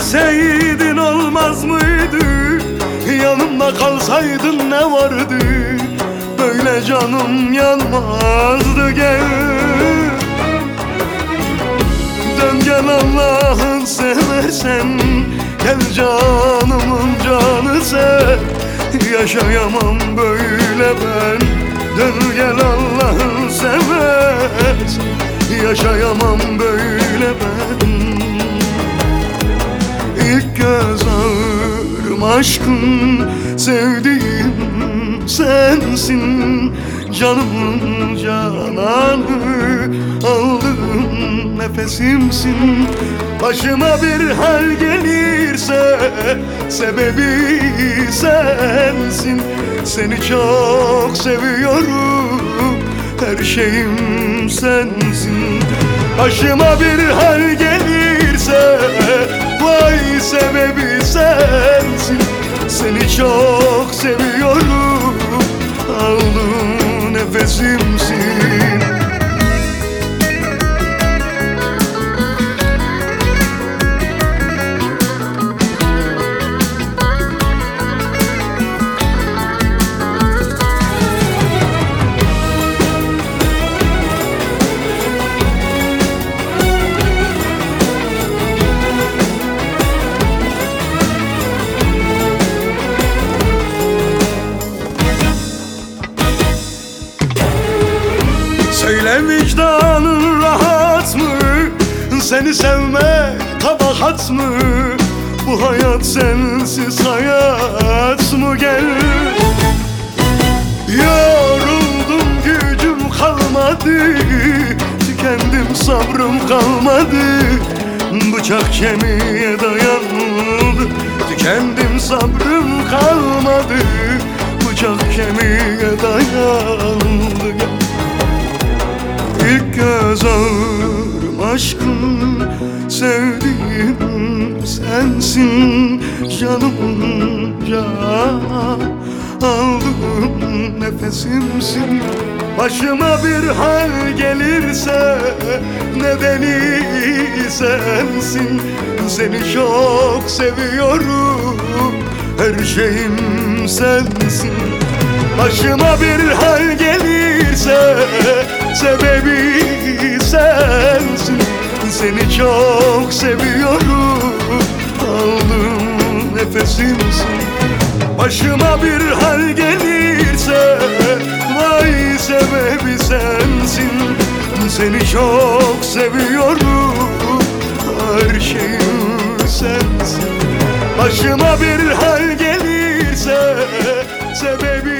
Sevseydin olmaz mıydı? Yanımda kalsaydın ne vardı? Böyle canım yanmazdı. Gel, dön gel Allah'ın seversen. Gel canımın canı sen. Yaşayamam böyle ben. Dön gel Allah'ın seversen. Yaşayamam böyle ben. İlk göz ağrım aşkım, sevdiğim sensin. Canımın cananı, aldığım nefesimsin. Başıma bir hal gelirse sebebi sensin. Seni çok seviyorum, her şeyim sensin. Başıma bir hal gelirse vay sebebi sensin. Seni çok seviyorum, aldığım nefesimsin. Söyle vicdanın rahat mı? Seni sevmek kabahat mı? Bu hayat sensiz hayat mı? Gel, yoruldum gücüm kalmadı, tükendim sabrım kalmadı. Bıçak kemiğe dayandı, tükendim sabrım kalmadı. Bıçak kemiğe dayandı. İlk göz ağrım aşkım, sevdiğim sensin. Canımın can, aldığım nefesimsin. Başıma bir hal gelirse nedeni sensin. Seni çok seviyorum, her şeyim sensin. Başıma bir hal gelirse sebebi sensin. Seni çok seviyorum, aldığım nefesimsin. Başıma bir hal gelirse vay sebebi sensin. Seni çok seviyorum, her şeyim sensin. Başıma bir hal gelirse sebebi